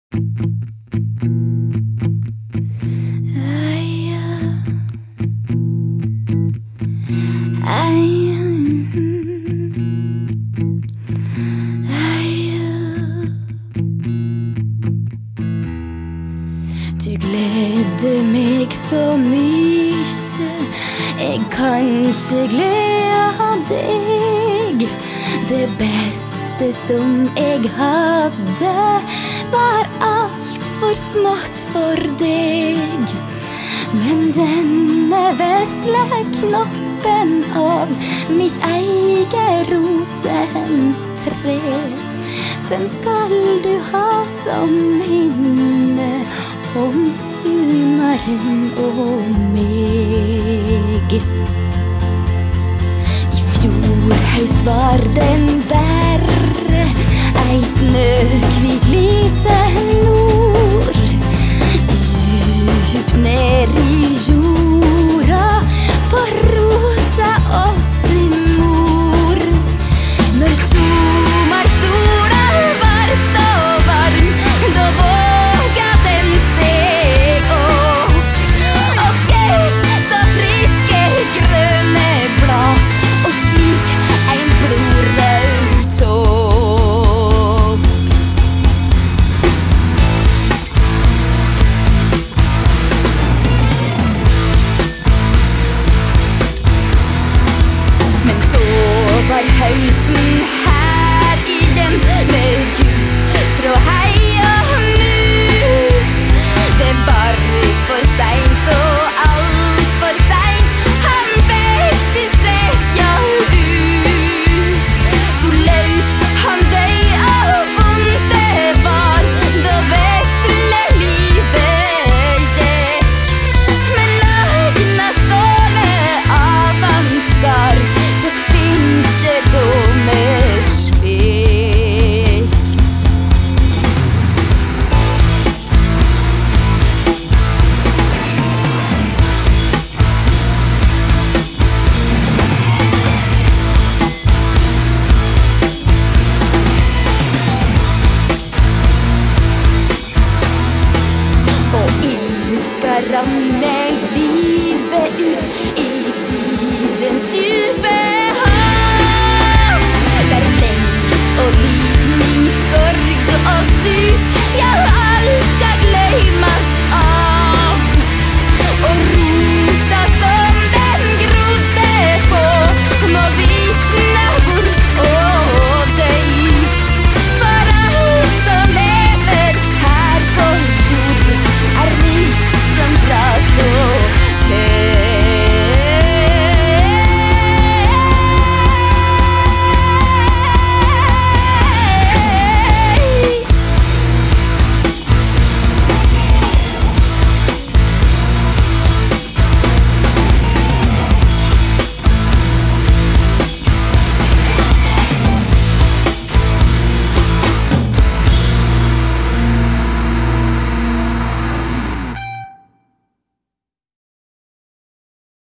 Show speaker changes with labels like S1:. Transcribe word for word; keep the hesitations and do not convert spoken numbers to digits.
S1: Du gleder meg så mye, jeg kan ikke glede deg. Det beste som jeg hadde, var alt for smått for deg. Men denne vesle knoppen av mitt eget rosentre, den skal du ha som minne om sommeren og meg. I fjor høst var den bare ei snøhvit liten nord, djupt ned i jorda på rota oss i mor. Når sommersola var så varm, da våga den seg opp og skaut så friske grønne blad, og slik en blodrød topp. Men da var høysten her igjen, med gus fra hei og mus. Det var for seint, så alt for seint, han fikk sin strekja ut. Så løs han døy, og vondt det var, da vesle livet gikk. Men løgna ståle av han skar, det finnes ikke gå med slikt. Og ild skal ramme livet ut i tidens djupe hav, der lengt og lidning, sorg og syk